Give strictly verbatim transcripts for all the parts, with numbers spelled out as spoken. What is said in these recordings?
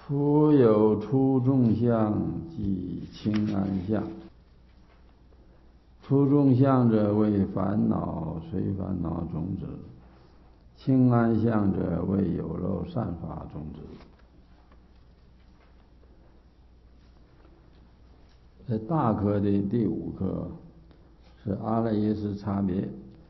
夫有初众相，即轻安相。初众相者，为烦恼随烦恼种子；轻安相者，为有漏善法种子。在大科的第五科是阿赖耶识差别。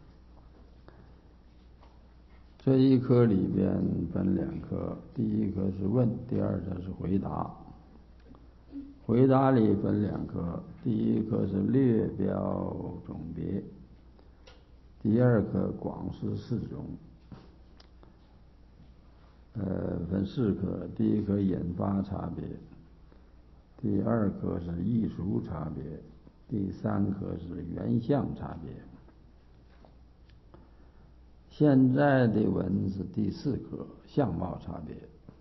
这一科里边分两科，第一科是问，第二科是回答。回答里分两科，第一科是略标总别，第二科广施四种。呃，分四科，第一科引发差别，第二科是艺术差别，第三科是原相差别。现在的文是第四科相貌差别。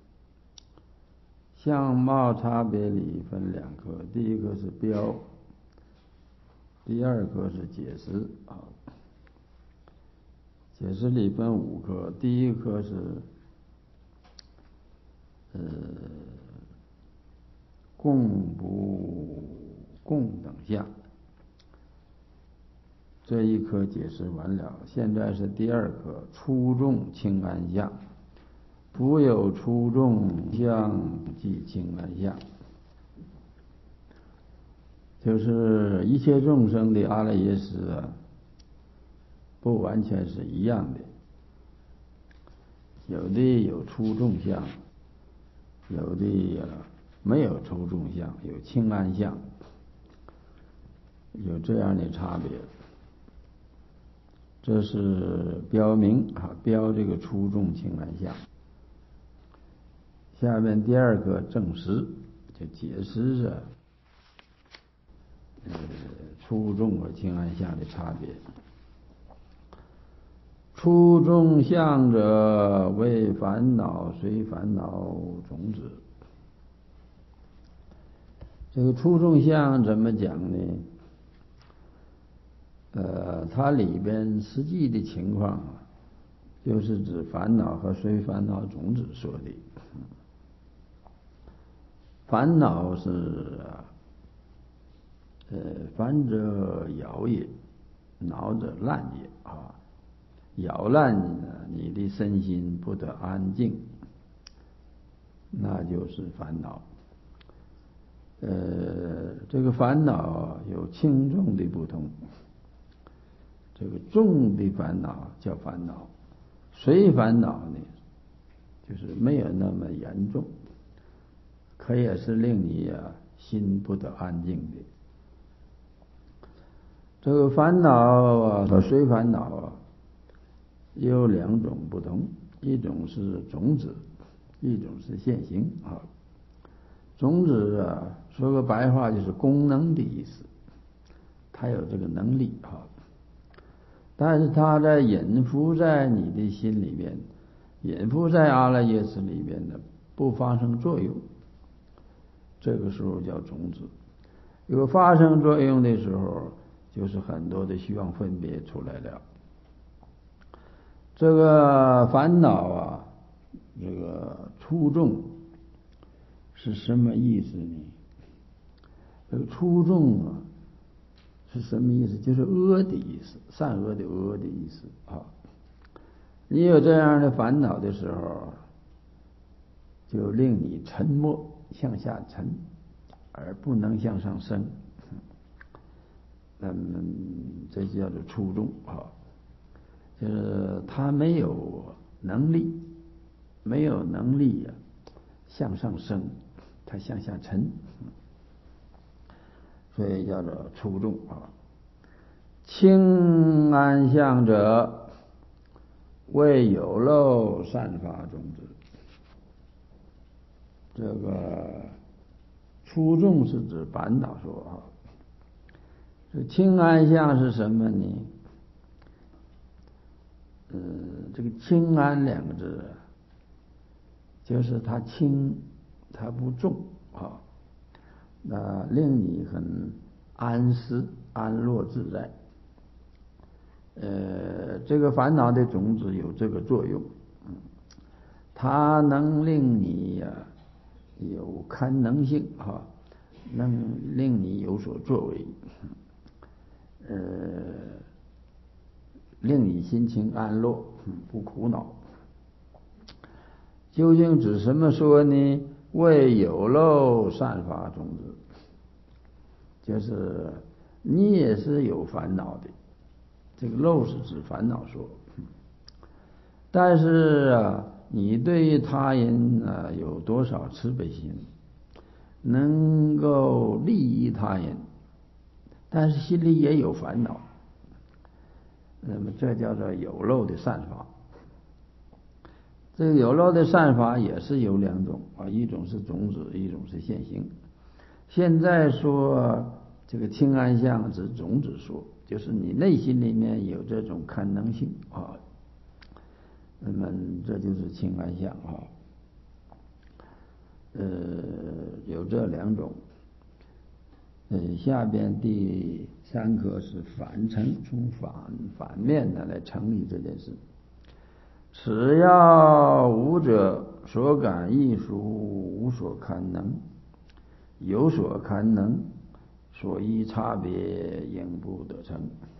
相貌差别里分两科，第一个是标，第二个是解释啊。解释里分五科，第一科是呃共不共等相，这一科解释完了。现在是第二科初众轻安相。夫有初众相，即轻安相。就是一切众生的阿赖耶识啊，不完全是一样的。有的有初众相，有的没有初众相，有轻安相，有这样的差别。这是标明啊，标这个初众轻安相。下面第二个证实，就解释着呃初众和轻安相的差别。初众相者，为烦恼随烦恼种子。这个初众相怎么讲呢？呃，它里边实际的情况啊，就是指烦恼和随烦恼种子说的。烦恼是呃烦者扰也，恼者乱也啊，扰乱你的身心不得安静，那就是烦恼。呃，这个烦恼有轻重的不同。这个重的烦恼叫烦恼，随烦恼呢，就是没有那么严重，可也是令你啊心不得安静的。这个烦恼啊和随烦恼啊有两种不同，一种是种子，一种是现行啊。种子啊，说个白话就是功能的意思，它有这个能力啊，但是它在隐伏在你的心里面，隐伏在阿赖耶识里面的不发生作用，这个时候叫种子。有发生作用的时候，就是很多的虚妄分别出来了。这个烦恼啊，这个初众是什么意思呢？这个初众啊是什么意思？就是恶的意思，善恶的恶的意思啊。你有这样的烦恼的时候，就令你沉没，向下沉，而不能向上升。那么这就叫做初众啊，就是他没有能力，没有能力呀、啊、向上升，他向下沉，所以叫做初众啊。轻安相者，为有漏善法种子。这个初众是指烦恼说啊，这轻安相是什么呢？嗯，这个轻安两个字，就是它轻，它不重啊，那令你很安适、安乐自在。呃，这个烦恼的种子有这个作用，嗯，它能令你呀、啊、 有堪能性啊，能令你有所作为，呃，令你心情安乐，不苦恼。究竟指什么说呢？为有漏散发种子，就是你也是有烦恼的，这个漏是指烦恼说，但是啊，你对于他人啊有多少慈悲心，能够利益他人，但是心里也有烦恼，那么这叫做有漏的散发。这个有漏的散发也是有两种啊，一种是种子，一种是现行。现在说这个清安相指种子说，就是你内心里面有这种堪能性啊，那么这就是清安相啊。呃，有这两种。呃，下边第三课是反成，从反反面的来成立这件事。此要无者，所感艺术无所堪能，有所堪能，所依差别应不得成。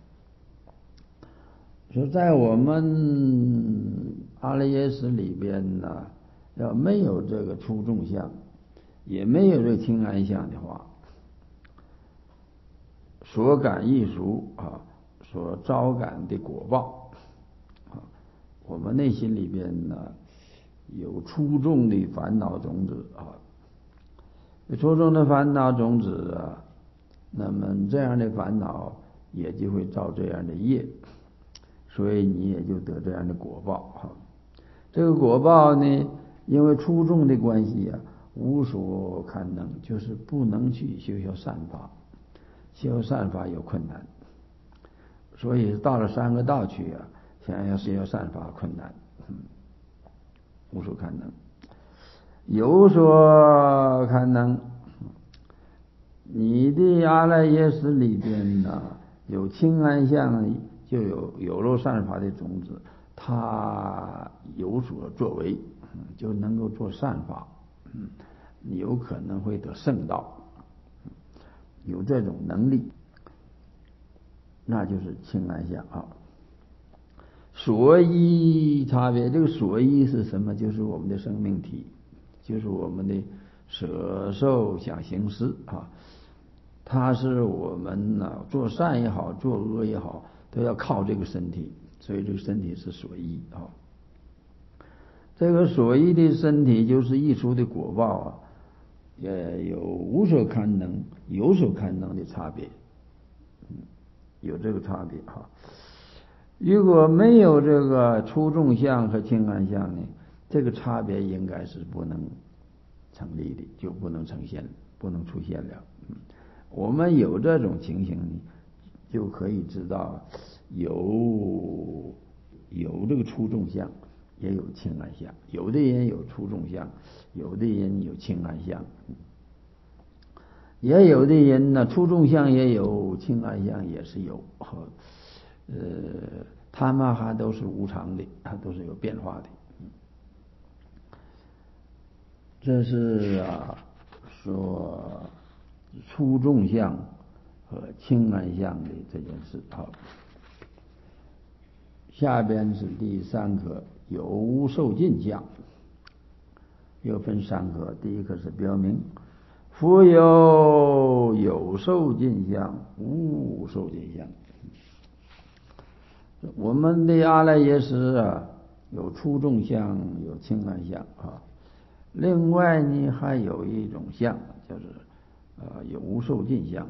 说在我们阿赖耶识里边呢，要没有这个出众相，也没有这个清安相的话，所感艺术啊，所招感的果报啊，我们内心里边呢有出众的烦恼种子啊，出众的烦恼种子啊，那么这样的烦恼也就会造这样的业，所以你也就得这样的果报哈。这个果报呢，因为出众的关系啊，无所堪能，就是不能去修修善法，修善法有困难，所以到了三个道去啊，想要修善法困难，嗯，无所堪能。有所堪能，你的阿赖耶识里边呢，有清安相，就有有漏善法的种子，它有所作为，就能够做善法，你有可能会得圣道，有这种能力，那就是清安相啊。所依差别，这个所依是什么？就是我们的生命体，就是我们的舍受想行识啊。它是我们呢、啊、做善也好，做恶也好，都要靠这个身体，所以这个身体是所依啊。这个所依的身体就是溢出的果报啊，也有无所堪能、有所堪能的差别，嗯，有这个差别哈。如果没有这个出众相和清安相呢，这个差别应该是不能成立的，就不能呈现，不能出现了。嗯，我们有这种情形呢，就可以知道有有这个出众相，也有清安相。有的人有出众相，有的人有清安相，也有的人呢，出众相也有，清安相也是有。呃，他们还都是无常的，它都是有变化的。这是啊，说出众相和清安相的这件事。好，下边是第三课，有无受尽相，又分三课。第一课是标明，复有有受尽相，无受尽相。我们的阿赖耶识啊，有出众相，有清安相啊。另外呢，还有一种相，就是呃有无受尽相，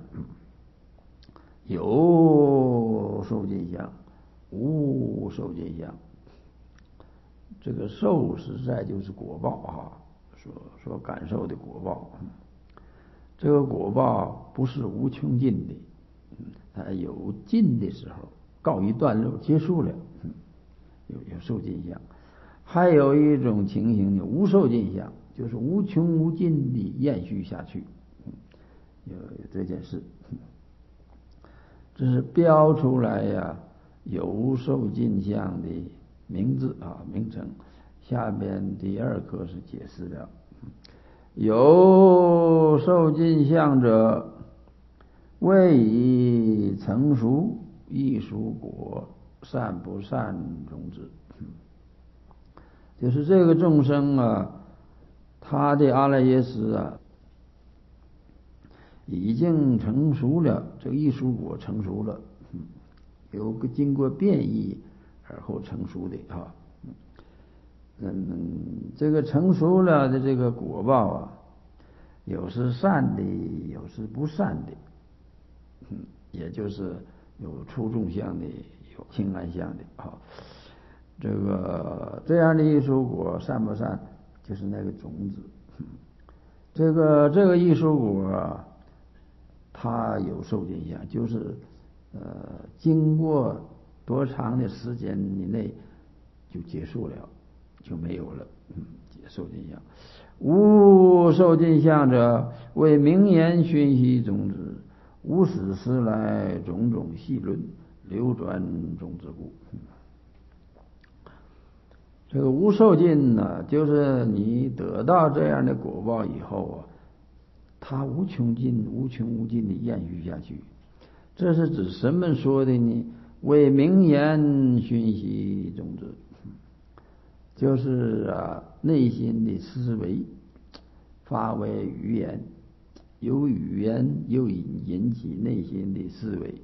有受尽相，无受尽相。这个受实在就是果报啊，所所感受的果报。这个果报不是无穷尽的，它有尽的时候，告一段落结束了，有有受尽相。还有一种情形呢，无受尽相，就是无穷无尽的延续下去，有有这件事。这是标出来呀，有无受尽相的名字啊名称。下边第二课是解释了， 有受尽相者，谓以成熟亦属果，善不善种子。就是这个众生啊，他的阿赖耶识啊，已经成熟了，这个艺术果成熟了，有个经过变异而后成熟的啊。嗯，这个成熟了的这个果报啊，有是善的，有是不善的，嗯，也就是有初众相的，有轻安相的啊。这个这样的艺术果善不善，就是那个种子。这个这个艺术果啊，它有受尽相，就是呃，经过多长的时间以内就结束了，就没有了。嗯，受尽相。无受尽相者，为名言熏习种子，无始时来种种细论，流转种子故。这个无受尽呢，就是你得到这样的果报以后啊，它无穷尽、无穷无尽的延续下去。这是指什么说的呢？为名言熏习种子，就是啊，内心的思维发为语言，由语言又引引起内心的思维。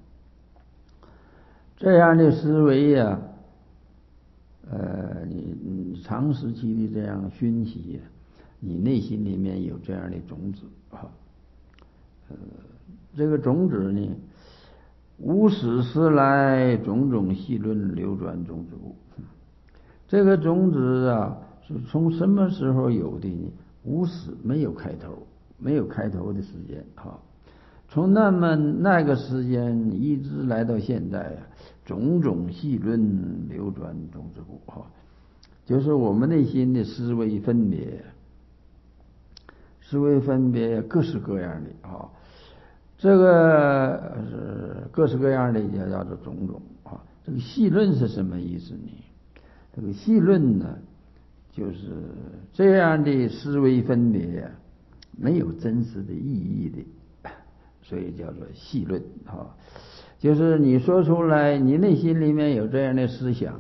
这样的思维呀、啊。呃，你你长时期的这样熏习，你内心里面有这样的种子啊，呃，这个种子呢，无始时来种种细论流转种子故。这个种子啊，是从什么时候有的呢？无始，没有开头，没有开头的时间啊。从那么那个时间一直来到现在啊，种种细论流转种子故哈，就是我们内心的思维分别，思维分别各式各样的啊，这个是各式各样的也叫做种种啊。这个细论是什么意思呢？这个细论呢，就是这样的思维分别没有真实的意义的，所以叫做细论啊。就是你说出来，你内心里面有这样的思想，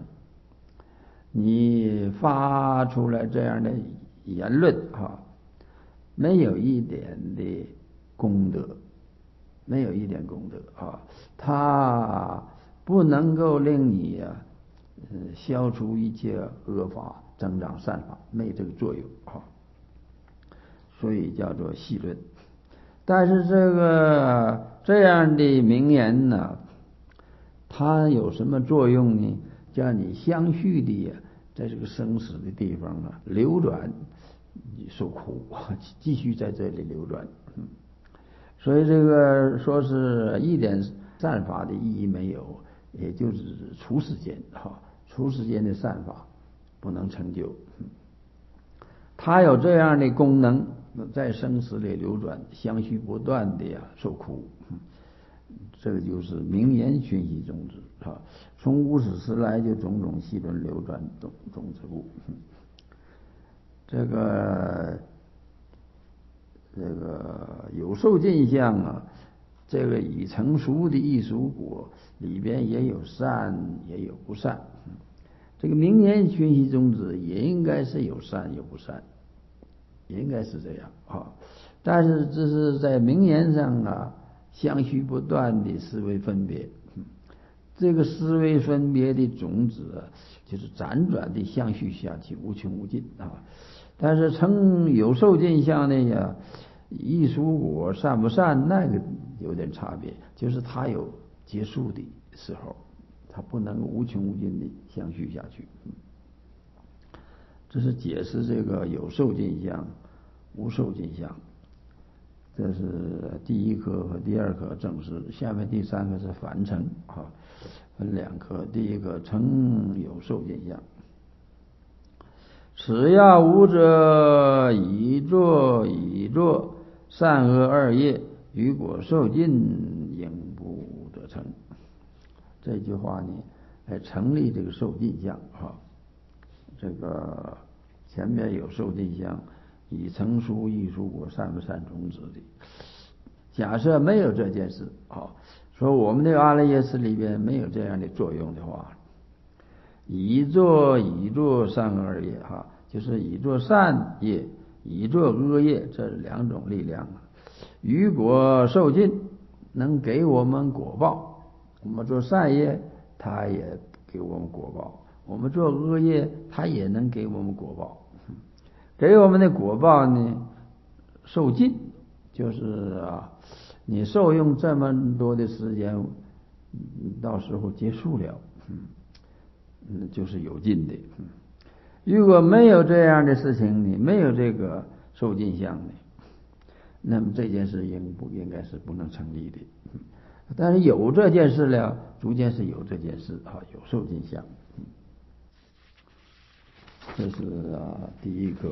你发出来这样的言论啊，没有一点的功德，没有一点功德啊，它不能够令你啊，呃，消除一切恶法，增长善法，没这个作用啊，所以叫做细论。但是这个这样的名言呢，它有什么作用呢？叫你相续的在这个生死的地方啊流转，你受苦，继续在这里流转。嗯，所以这个说是一点善法的意义没有，也就是除世间哈，除世间的善法不能成就。嗯，它有这样的功能，在生死里流转，相续不断的呀受苦。嗯，这个就是名言熏习种子啊，从无始时来就种种细论流转种种子故。嗯，这个这个有受尽相啊，这个已成熟的艺术果里边也有善也有不善。嗯，这个名言熏习种子也应该是有善有不善，也应该是这样啊。但是这是在名言上啊，相续不断的思维分别。嗯，这个思维分别的种子啊，就是辗转的相续下去，无穷无尽啊。但是成有受尽相的呀，艺术果善不善，那个有点差别，就是它有结束的时候，它不能无穷无尽的相续下去。嗯，这是解释这个有受尽相、无受尽相。这是第一课和第二课正式，下面第三个是反成啊，分两课。第一个成有受尽相，此要无者已作已作善恶二业，于果受尽，应不得成。这句话呢，来成立这个受尽相啊。这个前面有受尽相， 以成熟艺术果善不善种子的。假设没有这件事啊，说我们这个阿赖耶识里边没有这样的作用的话，以作以作善恶业哈，就是以作善业，以作恶业，这两种力量啊。如果受尽，能给我们果报，我们做善业，他也给我们果报；我们做恶业，他也能给我们果报。给我们的果报呢，受尽就是啊，你受用这么多的时间，到时候结束了，嗯，就是有尽的。如果没有这样的事情呢，没有这个受尽相呢，那么这件事应不应该是不能成立的。但是有这件事了，逐渐是有这件事啊，有受尽相。这是啊第一个。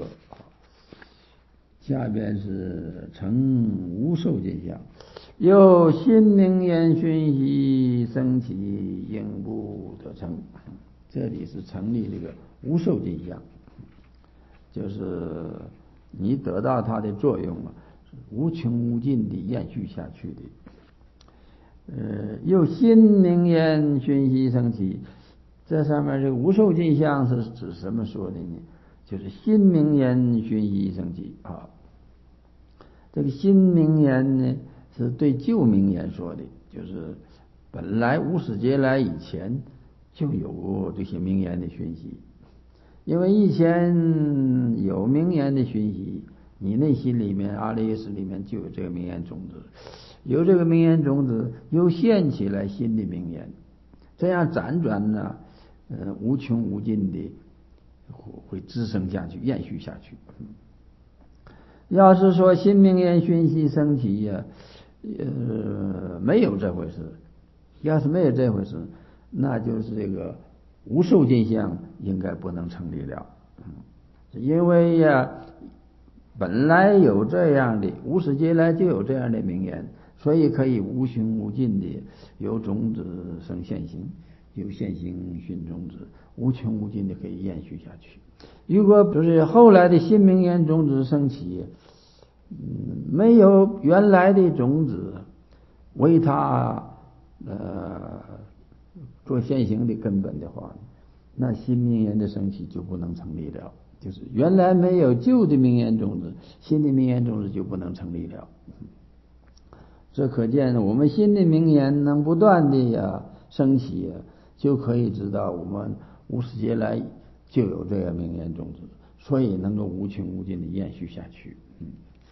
下边是成无受尽相，有心明言熏习生起，应不得成。这里是成立这个无受尽相，就是你得到它的作用了，无穷无尽的延续下去的。呃，又心明言熏习生起，这上面这个无受尽相是指什么说的呢？就是心明言熏习生起啊。这个新名言呢，是对旧名言说的，就是本来无始劫来以前就有这些名言的熏习，因为以前有名言的熏习，你内心里面阿赖耶识里面就有这个名言种子，有这个名言种子又现起来新的名言，这样辗转呢，呃，无穷无尽的会滋生下去，延续下去。要是说新名言熏习生起呀，呃，没有这回事。要是没有这回事，那就是这个无受尽相应该不能成立了。因为呀，本来有这样的无始劫来就有这样的名言，所以可以无穷无尽的由种子生现行，由现行熏种子，无穷无尽的可以延续下去。如果就是后来的新名言种子升起，嗯，没有原来的种子为它呃做现行的根本的话，那新名言的升起就不能成立了。就是原来没有旧的名言种子，新的名言种子就不能成立了。这可见我们新的名言能不断的呀升起呀，就可以知道我们无始劫来就有这个名言种子，所以能够无穷无尽的延续下去。嗯，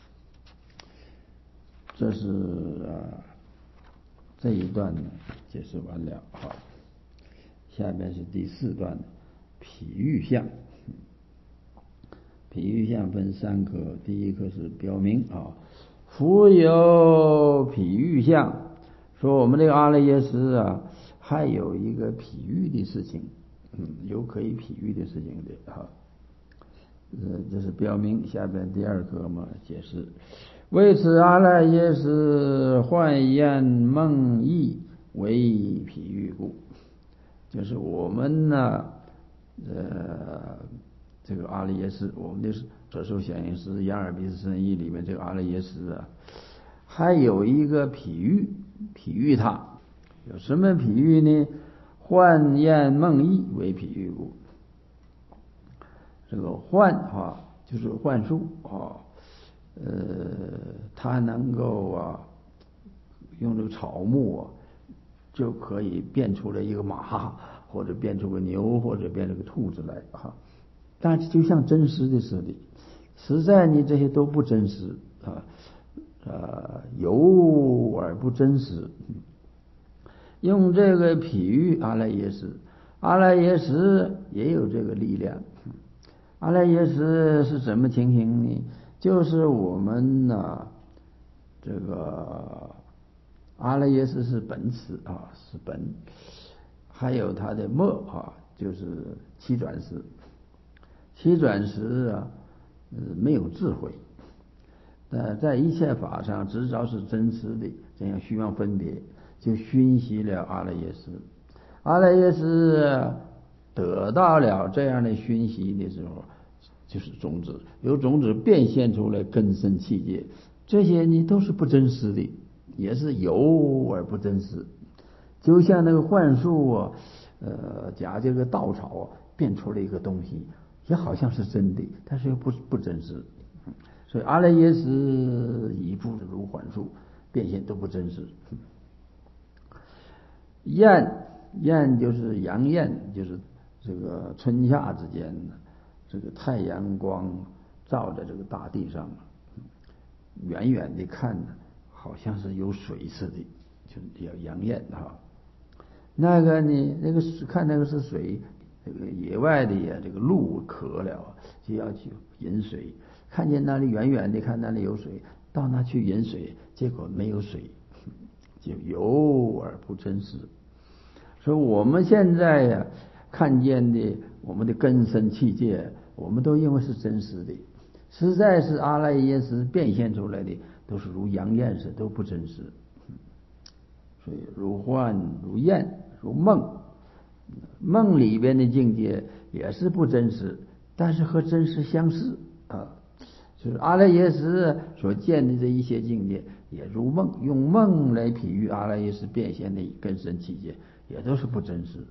这是啊这一段呢解释完了。好，下面是第四段，譬喻相。譬喻相分三科，第一科是表明啊，复有譬喻相，说我们这个阿赖耶识啊，还有一个譬喻的事情，嗯，有可以譬喻的事情的啊。呃，这是表明。下边第二科嘛，解释为此阿赖耶识幻言梦呓为譬喻故，就是我们呢，呃。这个阿赖耶识，我们的色受想行识、眼耳鼻舌身意里面这个阿赖耶识啊，还有一个譬喻，譬喻它有什么譬喻呢？幻言梦呓为譬喻故。这个幻啊，就是幻术啊，呃，它能够啊，用这个草木啊，就可以变出来一个马，或者变出个牛，或者变出个兔子来啊。但是就像真实的似的，实在你这些都不真实啊，呃，有而不真实。用这个譬喻阿赖耶识，阿赖耶识也有这个力量。阿赖耶识是什么情形呢？就是我们呢、啊，这个阿赖耶识是本识啊，是本，还有它的末啊，就是七转识。七转识啊，呃，没有智慧，呃，在一切法上只找是真实的，这样虚妄分别，就熏习了阿赖耶识。阿赖耶识得到了这样的熏习的时候， 就是种子，由种子变现出来根生器界，这些呢都是不真实的，也是有而不真实。就像那个幻术啊，呃，假这个稻草啊变出了一个东西，也好像是真的，但是又不不真实。所以阿赖耶识一部如幻术，变现都不真实。焰焰就是阳焰，就是这个春夏之间的这个太阳光照在这个大地上，远远的看呢，好像是有水似的，就叫阳焰哈。那个呢，那个是看那个是水，这个野外的呀，这个鹿渴了就要去饮水，看见那里远远的看那里有水，到那去饮水，结果没有水，就有而不真实。所以我们现在呀看见的我们的根生器界，我们都认为是真实的，实在是阿赖耶识变现出来的，都是如阳焰似，都不真实。所以如幻如焰如梦，梦里边的境界也是不真实，但是和真实相似啊。就是阿赖耶识所见的这一些境界，也如梦，用梦来比喻阿赖耶识变现的根生器界，也都是不真实。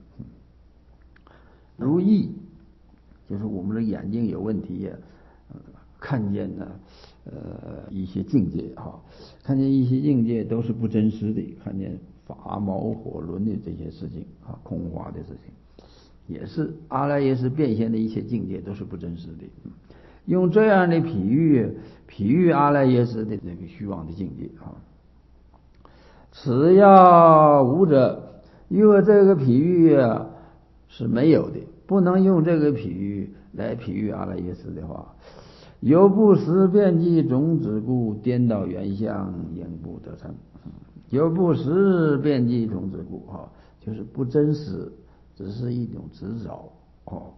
如翳，就是我们的眼睛有问题呀，呃，看见呢，呃，一些境界哈，看见一些境界都是不真实的，看见法毛火轮的这些事情啊，空花的事情，也是阿赖耶识变现的一些境界都是不真实的。用这样的比喻，比喻阿赖耶识的这个虚妄的境界啊。此要无者，因为这个比喻啊是没有的，不能用这个比喻来比喻阿赖耶识的话。有不实遍计种子故，颠倒原相应不得成。有不实遍计种子故哈，就是不真实，只是一种执着哦。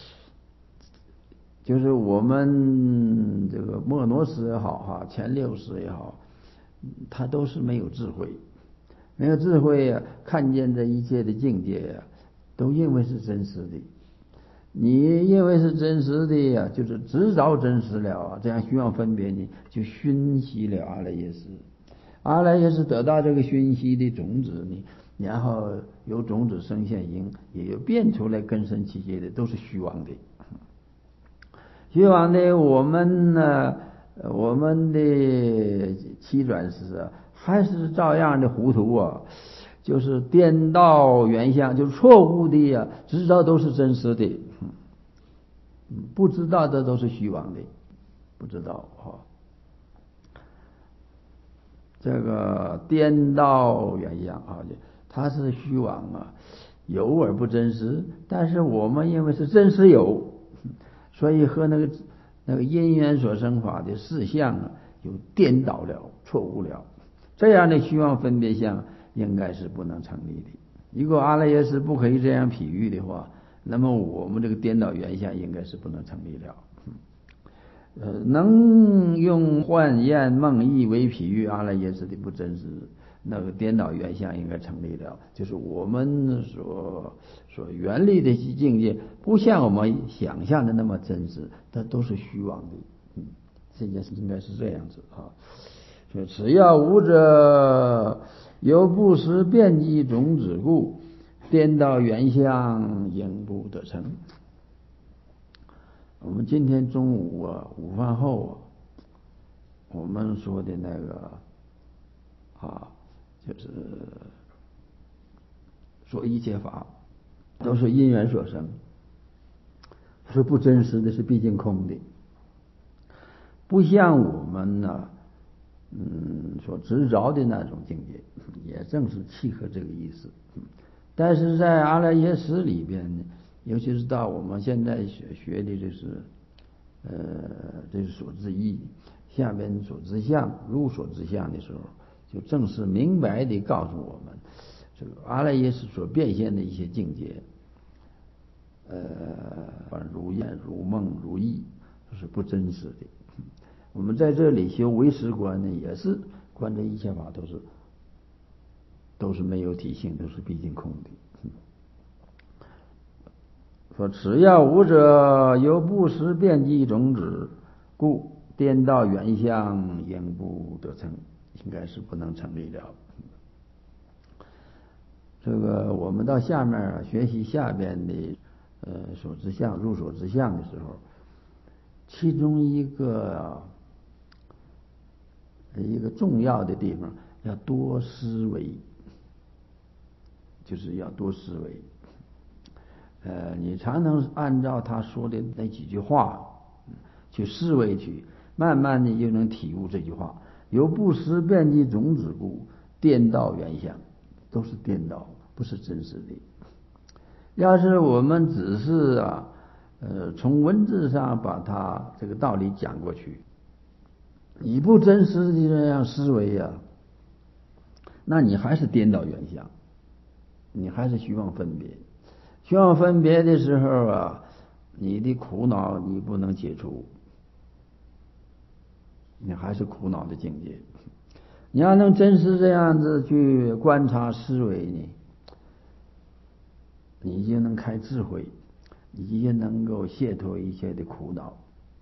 就是我们这个莫诺斯也好哈，前六识也好，他都是没有智慧，没有智慧呀，看见这一切的境界呀，都认为是真实的。你认为是真实的呀，就是执着真实了啊，这样虚妄分别呢，就熏习了阿赖耶识。阿赖耶识得到这个熏习的种子呢，然后由种子生现因，也有变出来根生器界的，都是虚妄的。虚妄的我们呢，我们的七转识啊，还是照样的糊涂啊，就是颠倒原相，就是错误的呀，知道都是真实的，不知道的都是虚妄的，不知道哈。这个颠倒原相啊，它是虚妄啊，有而不真实，但是我们认为是真实有。所以和那个那个因缘所生法的事相啊，有颠倒了、错误了，这样的虚妄分别相应该是不能成立的。如果阿赖耶识不可以这样比喻的话，那么我们这个颠倒原相应该是不能成立了。呃，能用幻焰梦翳为比喻阿赖耶识的不真实，那个颠倒原相应该成立了，就是我们所所原立的境界，不像我们想象的那么真实，它都是虚妄的。嗯，现在是应该是这样子啊。所以此要无者，有不实遍计种子故，颠倒原相应不得成。我们今天中午啊，午饭后啊，我们说的那个啊，就是说一切法都是因缘所生，是不真实的，是毕竟空的，不像我们呢，嗯，所执着的那种境界，也正是契合这个意思。但是在阿赖耶识里边呢，尤其是到我们现在学学的，就是呃，这是所知义，下边所知相，如所知相的时候，就正是明白地告诉我们，这个阿赖耶识所变现的一些境界，呃，如焰、如梦、如翳，都是不真实的。我们在这里修唯识观呢，也是观这一切法都是都是没有体性，都是毕竟空的。 说此要无者，由不识遍计种子，故颠倒原相，应不得成，应该是不能成立了。这个我们到下面啊学习下边的呃所知相入所知相的时候，其中一个一个重要的地方要多思维，就是要多思维。呃，你常能按照他说的那几句话去思维去，慢慢的就能体悟这句话。由不识遍计种子故，颠倒原相，都是颠倒，不是真实的。要是我们只是啊，呃，从文字上把它这个道理讲过去，你不真实的这样思维啊，那你还是颠倒原相，你还是虚妄分别。虚妄分别的时候啊，你的苦恼你不能解除，你还是苦恼的境界。你要能真实这样子去观察思维呢，你就能开智慧，你就能够解脱一切的苦恼。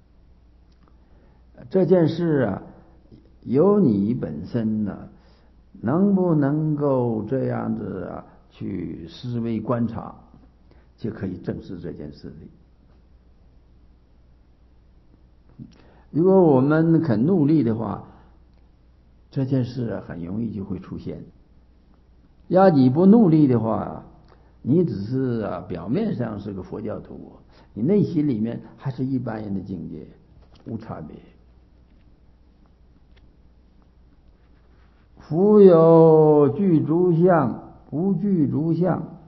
这件事啊，由你本身呢、啊，能不能够这样子啊去思维观察，就可以证实这件事的。如果我们肯努力的话，这件事啊很容易就会出现。要你不努力的话，你只是啊表面上是个佛教徒，你内心里面还是一般人的境界，无差别。夫有具足相，不具足相，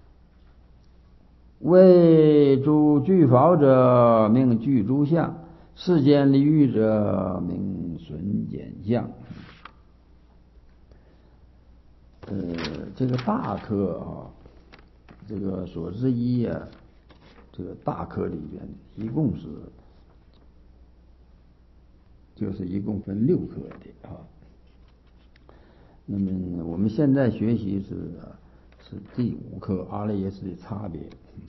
谓诸具法者，名具足相；世间离欲者，名损减相。呃，这个大科啊，这个所知一啊，这个大科里边一共是，就是一共分六科的啊。那么我们现在学习是是第五课阿赖耶识的差别。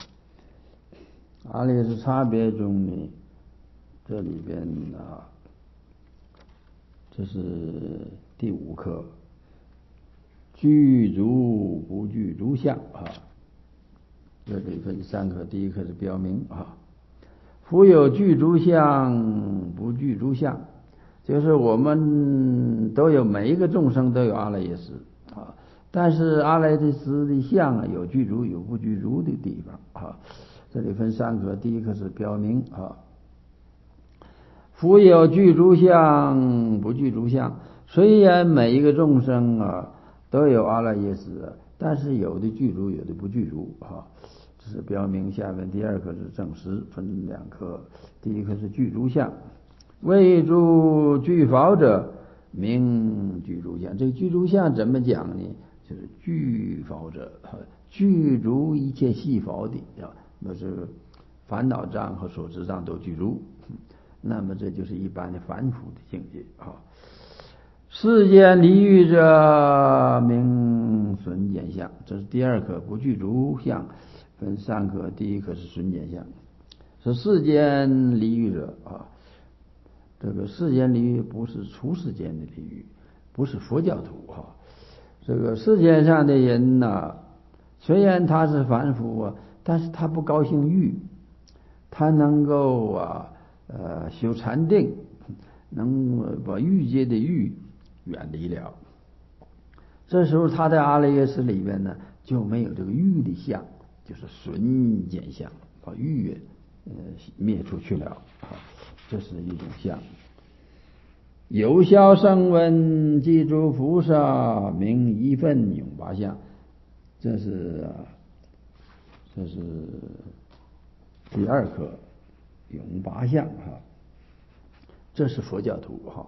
阿赖耶识差别中呢，这里边啊，这是第五课，具足不具足相啊。这里分三课，第一课是标明啊，夫有具足相，不具足相，就是我们都有，每一个众生都有阿赖耶识啊，但是阿赖耶识的相啊，有具足有不具足的地方啊。这里分三课，第一课是标明啊，夫有具足相，不具足相。虽然每一个众生啊都有阿赖耶识，但是有的具足，有的不具足啊。这是标明。下面第二课是证实，分两课，第一课是具足相。谓诸具法者，名具足相。这个具足相怎么讲呢？就是具法者，具足一切细法的啊，那是烦恼障和所知障都具足。那么这就是一般的凡夫的境界啊。世间离欲者，名损减相。这是第二课不具足相，分三课，第一课是损减相，是世间离欲者啊。这个世间离欲不是出世间的离欲，不是佛教徒啊。这个世界上的人呢、啊，虽然他是凡夫啊，但是他不高兴欲，他能够啊呃修禅定，能把欲界的欲远离了。这时候他在阿赖耶识里边呢，就没有这个欲的相，就是损减相，把欲呃灭出去了啊，这是一种相。有效声闻即诸菩萨，名一分永八相。这是这是第二课永八相哈，这是佛教徒哈。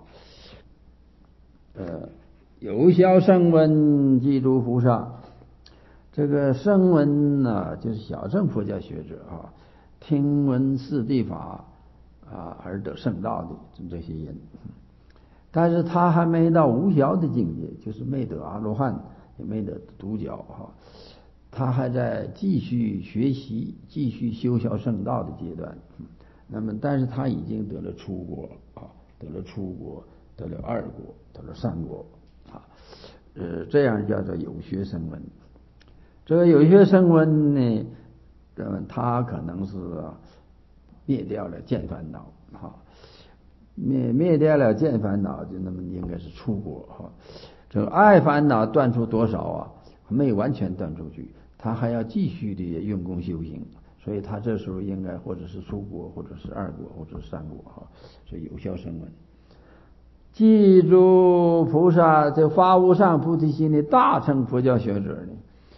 呃，有效声闻即诸菩萨，这个声闻呢，就是小乘佛教学者啊，听闻四谛法啊而得圣道的这些人。但是他还没到无效的境界，就是没得阿罗汉，也没得独角哈。 他还在继续学习、继续修学圣道的阶段。那么，但是他已经得了初果啊，得了初果，得了二果，得了三果啊，呃，这样叫做有学声闻。这个有学声闻呢，呃，他可能是灭掉了见烦恼啊，灭灭掉了见烦恼，就那么应该是初果哈。这个爱烦恼断出多少啊？没完全断出去，他还要继续的用功修行。所以他这时候应该或者是初果，或者是二果，或者是三果哈，所以有效声闻。记住菩萨这发无上菩提心的大乘佛教学者呢，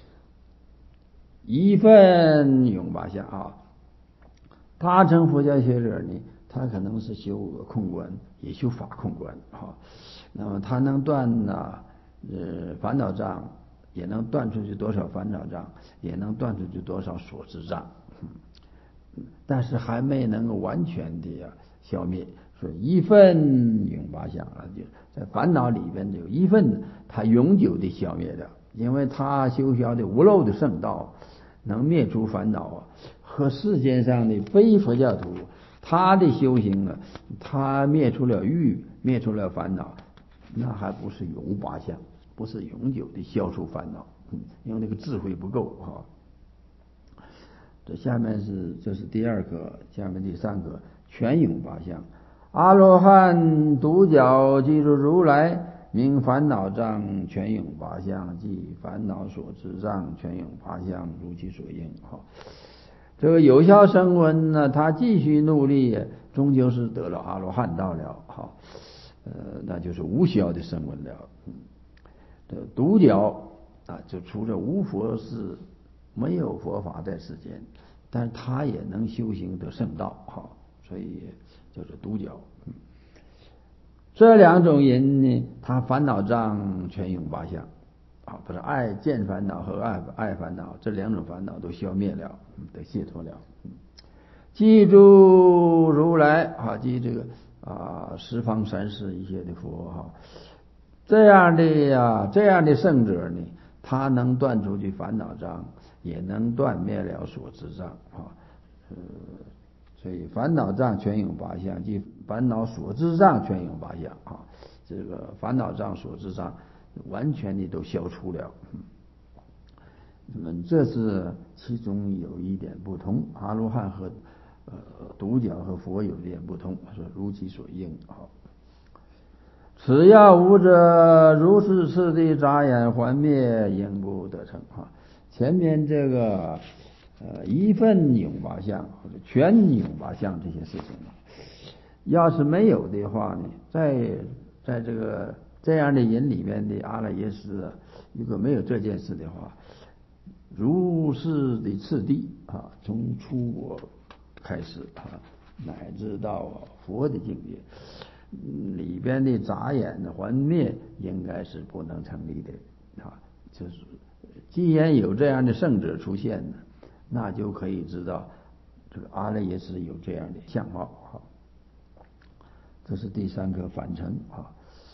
一分永八相啊。大乘佛教学者呢，他可能是修空观，也修法空观啊。那么他能断呢，呃，烦恼障，也能断出去多少烦恼障，也能断出去多少所知障。但是还没能够完全的消灭，所以一分永八相啊，就在烦恼里边有一分，他永久的消灭掉，因为他修学的无漏的圣道，能灭除烦恼啊，和世间上的非佛教徒他的修行啊，他灭除了欲，灭除了烦恼，那还不是永八相，不是永久的消除烦恼，嗯，因为那个智慧不够哈。这下面是这是第二个，下面第三个全永八相。阿罗汉独角记住如来名烦恼障全永八相，即烦恼所知障全永八相，如其所应。哈，这个有效声闻呢，他继续努力，终究是得了阿罗汉道了。哈，呃，那就是无效的声闻了。嗯，这独角啊，就除了无佛是。没有佛法在世间，但是他也能修行得圣道哈，所以就是独角。这两种人呢，他烦恼障全永八相啊，不是爱见烦恼和爱爱烦恼这两种烦恼都消灭了，都解脱了。记住如来啊，记这个啊十方三世一切的佛哈，这样的呀，这样的圣者呢，他能断除去烦恼障，也能断灭了所知障啊。呃，所以烦恼障全永八相，即烦恼所知障全永八相啊。这个烦恼障、所知障完全的都消除了。那么这是其中有一点不同，阿罗汉和呃独角和佛有点不同，说如其所应啊。此要无者如是次第杂眼还灭，应不得成啊。前面这个呃一分永八相或者全永八相这些事情啊，要是没有的话呢，在在这个这样的人里面的阿赖耶识啊，如果没有这件事的话，如是的次第啊，从出国开始啊，乃至到佛的境界。里边的杂眼的还灭应该是不能成立的啊，就是既然有这样的圣者出现呢，那就可以知道这个阿赖耶识有这样的相貌啊。这是第三个反成啊。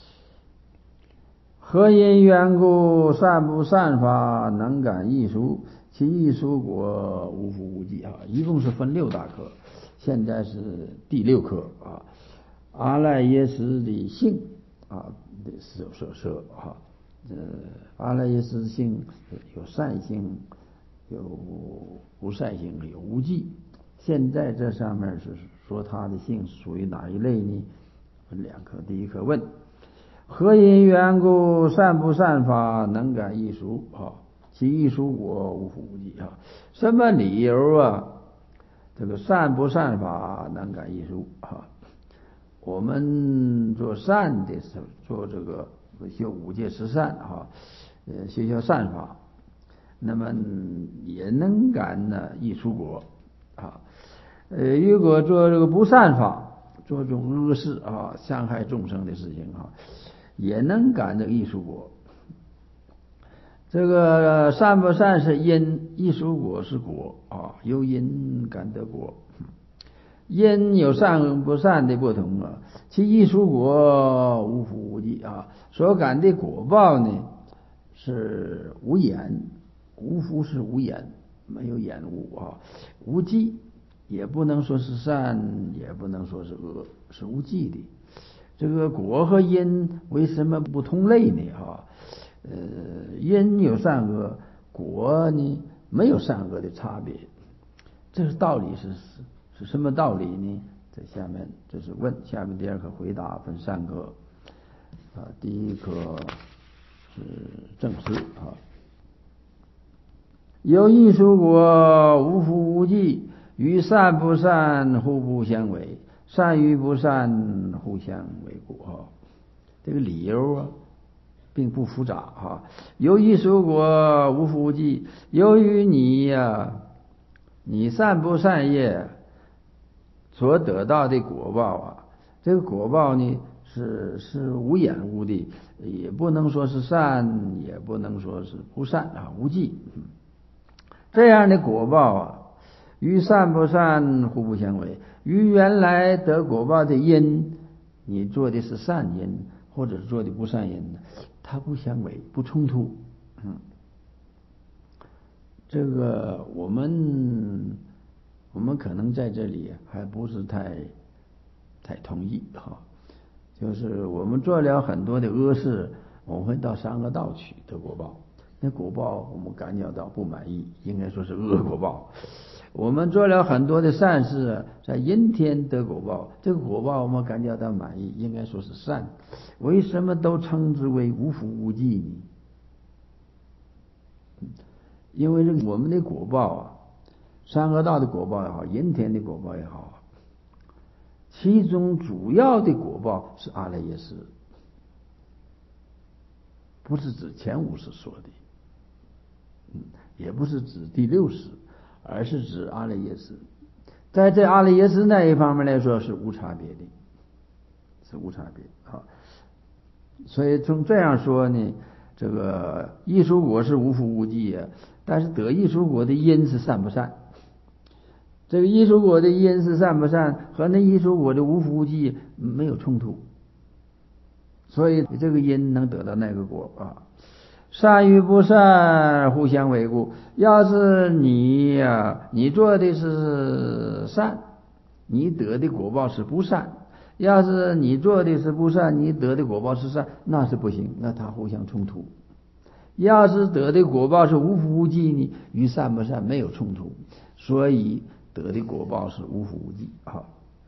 何因缘故善不善法能感艺术，其艺术果无复无际啊。一共是分六大科，现在是第六科啊。阿赖耶识的性啊，是所摄哈，呃，阿赖耶识性有善性，有无善性，有无记。现在这上面是说它的性属于哪一类呢？分两科，第一科问：何因缘故善不善法能感艺术啊？其艺术果无复无际啊？什么理由啊？这个善不善法能感艺术啊？我们做善的时候，做这个修五戒十善哈，呃，修修善法，那么也能感呢艺术果啊。呃，如果做这个不善法，做这种恶事啊，伤害众生的事情啊，也能感这个艺术果。这个善不善是因，艺术果是果啊，由因感得果。因有善不善的不同啊，其艺术果无复无际啊，所感的果报呢是无眼无福是无眼，没有眼无啊，无记，也不能说是善，也不能说是恶，是无记的。这个果和因为什么不同类呢？哈，呃，因有善恶，果呢没有善恶的差别。这个道理是是是什么道理呢？在下面这是问，下面第二个回答分三个啊，第一个是正式啊，有益属果，无福无忌，与善不善互不相违，善与不善互相为果。哈，这个理由啊并不复杂哈。有益属果，无福无忌，由于你呀、啊，你善不善业所得到的果报啊，这个果报呢是是无眼无的，也不能说是善，也不能说是不善啊，无记。这样的果报啊，与善不善互不相违，与原来得果报的因，你做的是善因，或者是做的不善因，它不相违，不冲突。嗯，这个我们我们可能在这里还不是太太同意哈，就是我们做了很多的恶事，我们会到三恶道去得果报。那果报我们感觉到不满意，应该说是恶果报。我们做了很多的善事，在阴天得果报，这个果报我们感觉到满意，应该说是善。为什么都称之为无福无忌呢？因为这个我们的果报啊，三恶道的果报也好，阴天的果报也好，其中主要的果报是阿赖耶识，不是指前五识说的。也不是指第六识，而是指阿赖耶识。在这阿赖耶识那一方面来说是无差别的，是无差别啊。所以从这样说呢，这个益属果是无福无忌啊，但是得益属果的因是善不善？这个益属果的因是善不善，和那益属果的无福无忌没有冲突，所以这个因能得到那个果啊。善与不善互相维护。要是你呀、啊，你做的是善，你得的果报是不善；要是你做的是不善，你得的果报是善，那是不行，那它互相冲突。要是得的果报是无福无忌呢，与善不善没有冲突，所以得的果报是无福无忌。好，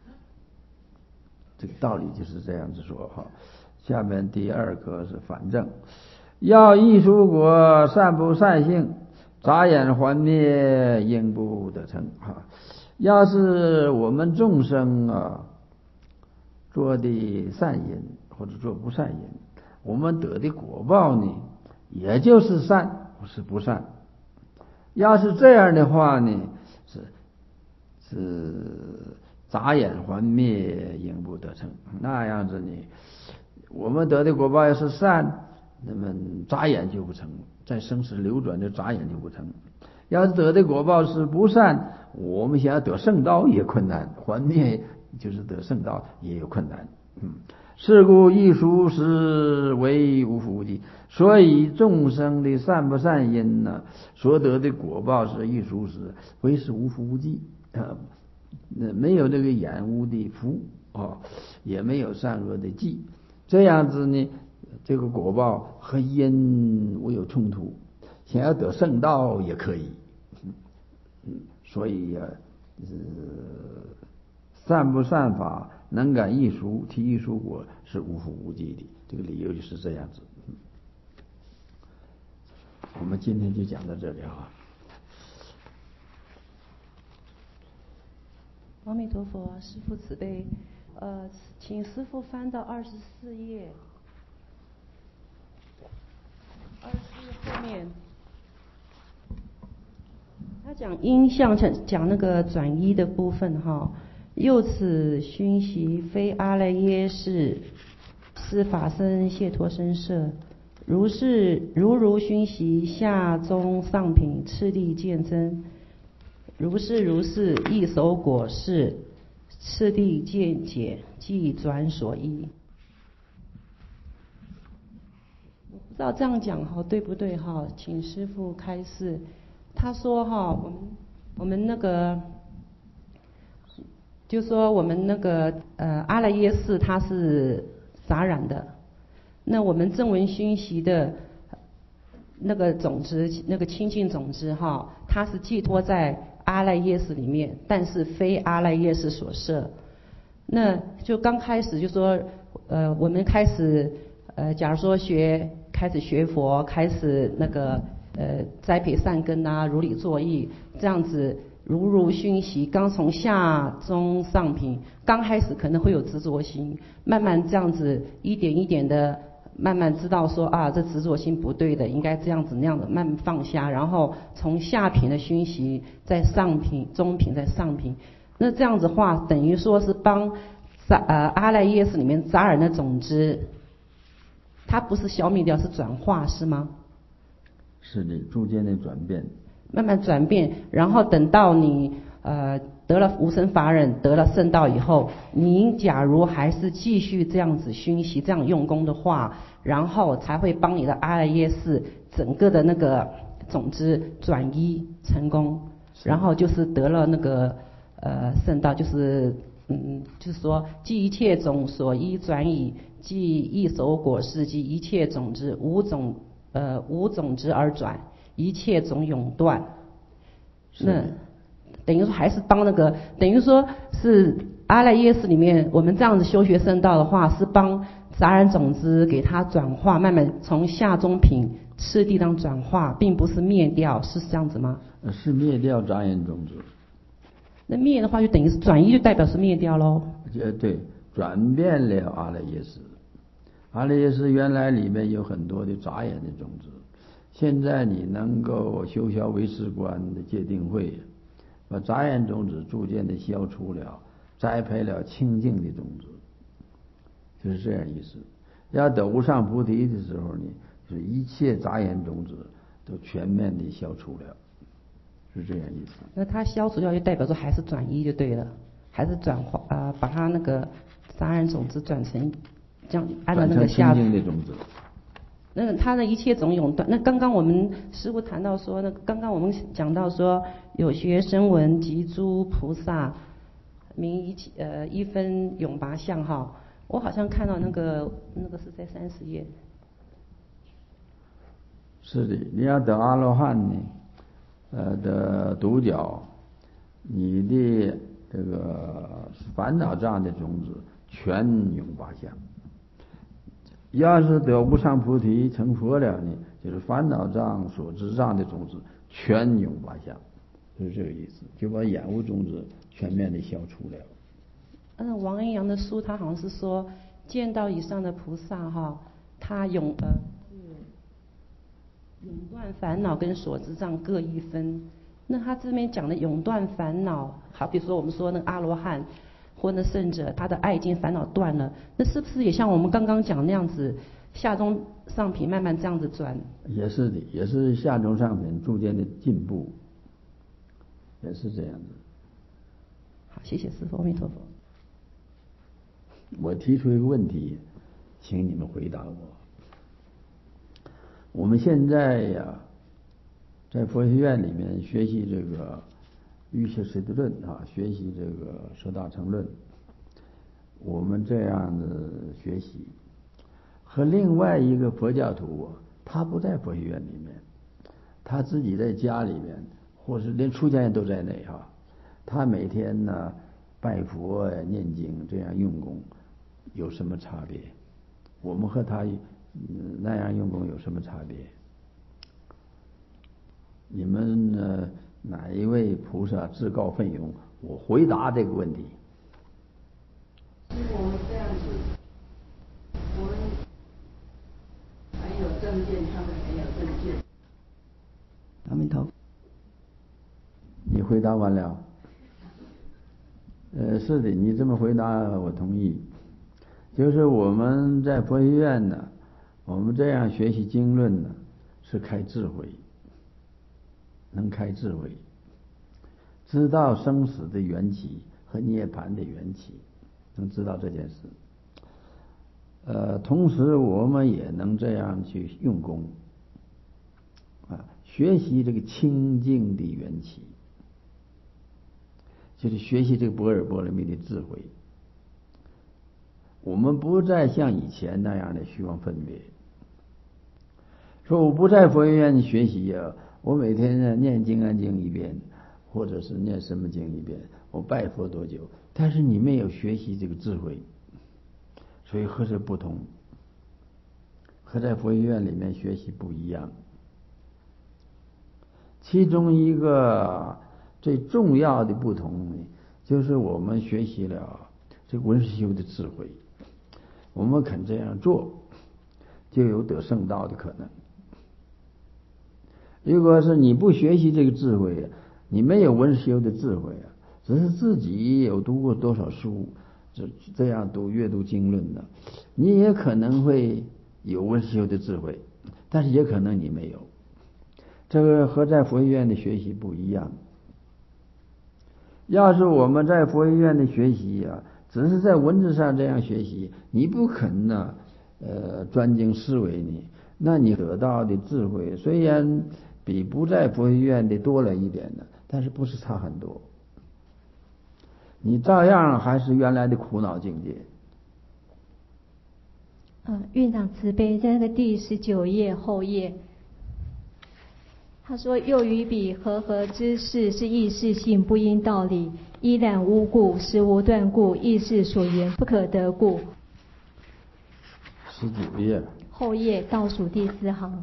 这个道理就是这样子说哈。下面第二个是反正。要益属果，善不善性，眨眼还灭，应不得成哈。要是我们众生啊做的善因或者做不善因，我们得的果报呢，也就是善或是不善。要是这样的话呢，是是眨眼还灭，应不得成。那样子呢，我们得的果报要是善，那么眨眼就不成，在生死流转就眨眼就不成。要是得的果报是不善，我们想要得圣道也困难，还灭就是得圣道也有困难。嗯，是故益属实为无福无忌。所以众生的善不善因呢，所得的果报是益属实，为是无福无忌啊，没有这个眼污的福啊，也没有善恶的忌。这样子呢，这个果报和因无有冲突，想要得圣道也可以。嗯，所以呀、啊，呃，善不善法能感益属，其益属果是无福无忌的。这个理由就是这样子。嗯，我们今天就讲到这里啊。 阿弥陀佛，师父慈悲。呃，请师父翻到二十四页，二十四后面，他讲因相讲讲那个转依的部分哈。又此熏习非阿赖耶识，是法身解脱身摄。如是如如熏习下中上品次第渐增，如是如是一手果是次第渐解，即转所依。 不知道这样讲哈对不对哈？请师父开示。他说哈，我们我们那个，就说我们那个呃阿赖耶识它是杂染的，那我们正闻熏习的那个种子，那个清净种子哈，它是寄托在阿赖耶识里面，但是非阿赖耶识所摄。那就刚开始就说呃我们开始呃假如说学开始学佛，开始那个呃栽培善根啊，如理作意，这样子如如熏习，刚从下中上品，刚开始可能会有执着心，慢慢这样子一点一点的慢慢知道说啊这执着心不对的，应该这样子那样的慢慢放下，然后从下品的熏习，在上品、中品，在上品。那这样子的话，等于说是帮杂呃阿赖耶识里面杂染的种子，它不是消灭掉，是转化，是吗？ 是的，逐渐的转变， 慢慢转变，然后等到你呃得了无生法忍，得了圣道以后，你假如还是继续这样子熏习，这样用功的话，然后才会帮你的阿赖耶识整个的那个种子转移成功，然后就是得了那个呃圣道，就是嗯就是说即一切种所依转已，即一手果实及一切种子无种呃无种子而转，一切种永断。那等于说还是帮那个，等于说是阿赖耶识里面，我们这样子修学圣道的话，是帮杂染种子给它转化，慢慢从下中品次第当转化，并不是灭掉，是这样子吗？ 是灭掉杂染种子。 那灭的话，就等于是转移，就代表是灭掉喽。 呃，对，转变了阿赖耶识。阿赖耶识原来里面有很多的杂染的种子，现在你能够修消唯识观的戒定慧，把杂染种子逐渐的消除了，栽培了清净的种子，就是这样意思。要得无上菩提的时候呢，就是一切杂染种子都全面的消除了，是这样意思。 那它消除掉就代表说还是转移就对了，还是转化啊、呃，把它那个杂染种子转成这样按照那个下转成清净的种子。 那个他的一切种永断。那刚刚我们师父谈到说，那刚刚我们讲到说，有学声闻及诸菩萨名一呃一分永拔相哈，我好像看到那个那个是在三十页。 是的，你要得阿罗汉呢，呃的独角，你的这个烦恼障的种子全永拔相。要是得无上菩提成佛了呢，就是烦恼障所知障的种子全永拔相，就是这个意思，就把厌恶种子全面的消除了。 嗯，王恩阳的书他好像是说，见到以上的菩萨哈，他永呃永断烦恼跟所知障各一分。那他这边讲的永断烦恼，好比说我们说那个阿罗汉或那圣者，他的爱已经烦恼断了，那是不是也像我们刚刚讲那样子，下中上品慢慢这样子转？ 也是的，也是下中上品逐渐的进步，也是这样子。 好，谢谢师父，阿弥陀佛。 我提出一个问题，请你们回答我。我们现在呀，在佛学院里面学习这个瑜伽师地论啊，学习这个十大乘论，我们这样的学习和另外一个佛教徒，他不在佛学院里面，他自己在家里面，或是连出家人都在内哈，他每天呢拜佛念经这样用功，有什么差别？我们和他那样用功有什么差别？你们呢哪一位菩萨自告奋勇？我回答这个问题。 是我们这样子，我们很有正见，他们很有正见。 阿弥陀佛。 你回答完了？呃，是的，你这么回答我同意。就是我们在佛学院呢，我们这样学习经论呢，是开智慧，能开智慧，知道生死的缘起和涅槃的缘起，能知道这件事。 呃，同时我们也能这样去用功啊，学习这个清净的缘起，就是学习这个般若波罗蜜的智慧。我们不再像以前那样的虚妄分别，说我不在佛学院学习啊，我每天呢念金刚经一遍，或者是念什么经一遍，我拜佛多久，但是你没有学习这个智慧，所以和这不同，和在佛学院里面学习不一样。其中一个最重要的不同呢，就是我们学习了这个文殊修的智慧，我们肯这样做，就有得圣道的可能。如果是你不学习这个智慧，你没有文殊修的智慧啊，只是自己有读过多少书，这这样读阅读经论的，你也可能会有文殊修的智慧，但是也可能你没有。这个和在佛学院的学习不一样。要是我们在佛学院的学习啊，只是在文字上这样学习，你不肯呢，呃，专精思维呢，那你得到的智慧虽然比不在佛学院的多了一点呢，但是不是差很多，你照样还是原来的苦恼境界。 呃，院长慈悲，在那个第十九页后页，他说：“又于彼和合之事，是意识性不因道理，依然无故，实无断故，意识所缘不可得故。” 十九页后页倒数第四行。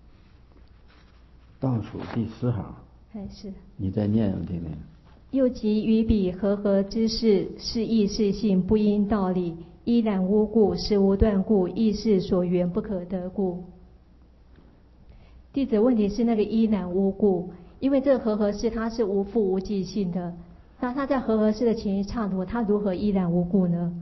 倒数第四行。 哎，是。 你再念我听听。 又即于彼和合之事，是意识性不因道理，依然无故，实无断故，意识所缘不可得故。弟子问题是那个依然无故，因为这个和合式它是无复无记性的，那它在和合式的前一刹那，它如何依然无故呢？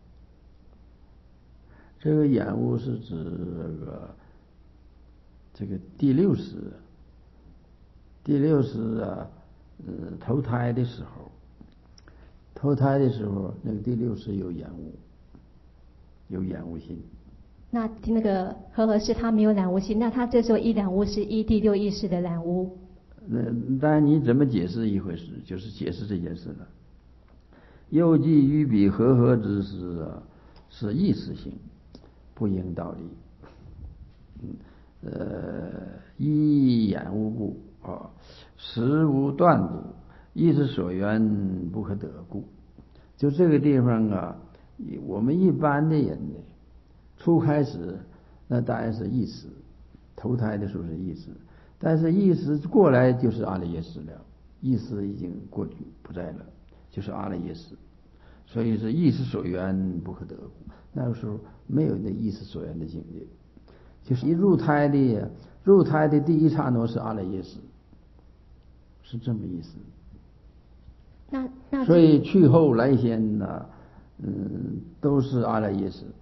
这个染污是指这个这个第六识，第六识啊，呃，投胎的时候，投胎的时候，那个第六识有染污，有染污性。 那那个和合式它没有染污性，那它这时候依染污是依第六意识的染污。 那当然你怎么解释一回事，就是解释这件事了。又即于彼和合之事啊，是意识性，不应道理。嗯，呃，依染污故啊，实无断故，意识所缘不可得故。就这个地方啊，我们一般的人呢，初开始那当然是意识，投胎的时候是意识，但是意识过来就是阿赖耶识了，意识已经过去不在了，就是阿赖耶识，所以是意识所缘不可得故。那个时候没有那意识所缘的境界，就是一入胎的入胎的第一刹那是阿赖耶识，是这么意思。 那那所以去后来先呢，嗯，都是阿赖耶识。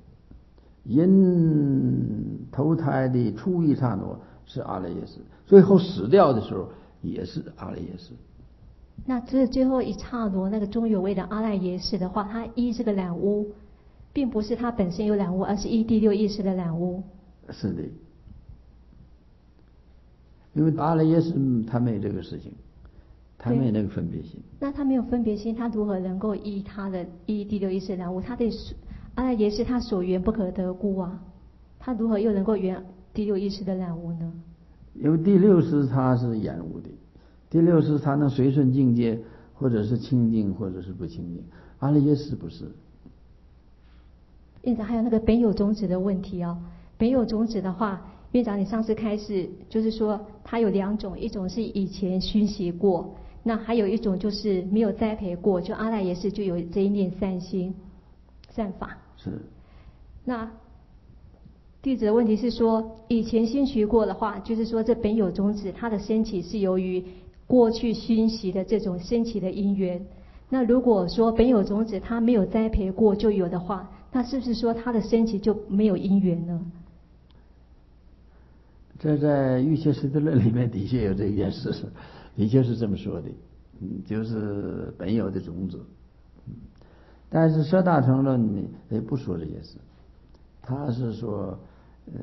人投胎的初一刹那是阿赖耶识，最后死掉的时候也是阿赖耶识。 那这最后一刹那那个中有位的阿赖耶识的话，它依这个染污，并不是它本身有染污，而是依第六意识的染污。 是的，因为阿赖耶识他没有这个事情，他没有那个分别心。 那他没有分别心，他如何能够依他的依第六意识染污？他对阿赖耶识他所缘不可得故啊，他如何又能够缘第六意识的染污呢？ 因为第六识它是染污的，第六识它能随顺境界，或者是清净，或者是不清净。阿赖耶识不是。 院长还有那个本有种子的问题哦，本有种子的话，院长你上次开始就是说它有两种，一种是以前熏习过，那还有一种就是没有栽培过，就阿赖耶识就有这一念善心善法。 是。 那弟子的问题是说，以前熏习过的话，就是说这本有种子它的升起是由于过去熏习的这种升起的因缘。那如果说本有种子它没有栽培过就有的话，那是不是说它的升起就没有因缘呢？ 这在《瑜伽师地论》里面的确有这件事，的确是这么说的，嗯，就是本有的种子。嗯，但是《摄大乘论》呢也不说这件事， 他是说，呃，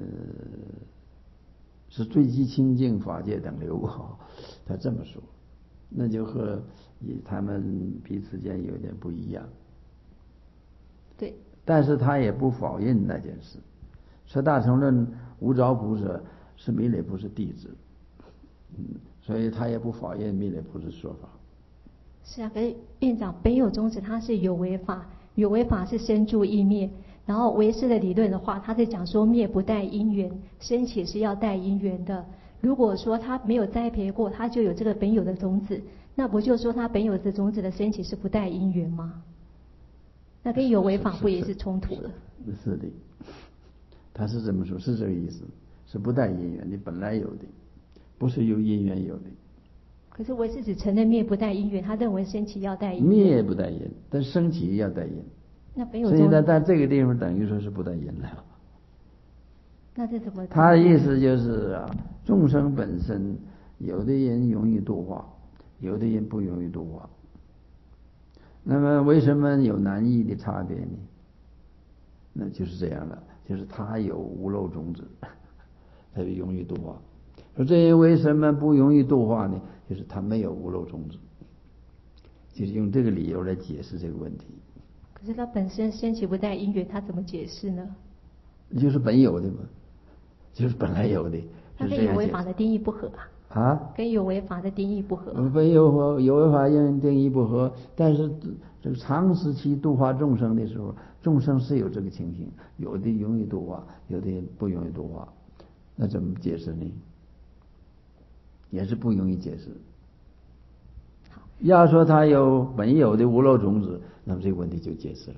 是最极清净法界等流哈，他这么说，那就和他们彼此间有点不一样。 对， 但是他也不否认那件事。说大乘论无着菩萨是弥勒菩萨弟子，嗯，所以他也不否认弥勒菩萨说法。 是啊，可是院长本有宗旨它是有为法，有为法是生住异灭，然后唯识的理论的话，他在讲说灭不带因缘，生起是要带因缘的。如果说他没有栽培过，他就有这个本有的种子，那不就说他本有的种子的升起是不带因缘吗？那跟有为法不也是冲突的？ 是的，他是这么说，是这个意思，是不带因缘的，本来有的，不是由因缘有的。 可是唯识只承认灭不带因缘，他认为升起要带因缘。 灭不带因，但升起要带因。 那本有宗， 所以呢，在这个地方等于说是不带因了。 那这怎么？ 他的意思就是啊，众生本身，有的人容易度化，有的人不容易度化。那么为什么有难易的差别呢？那就是这样了，就是他有无漏种子，他就容易度化。说这人为什么不容易度化呢？就是他没有无漏种子，就是用这个理由来解释这个问题。 可是他本身升起不带因缘，他怎么解释呢？ 就是本有的嘛，就是本来有的。 他跟有为法的定义不合啊。 啊， 跟有为法的定义不合。 本有和有为法因定义不合，但是这个长时期度化众生的时候，众生是有这个情形，有的容易度化，有的不容易度化，那怎么解释呢？也是不容易解释。要说他有本有的无漏种子，那么这个问题就解释了。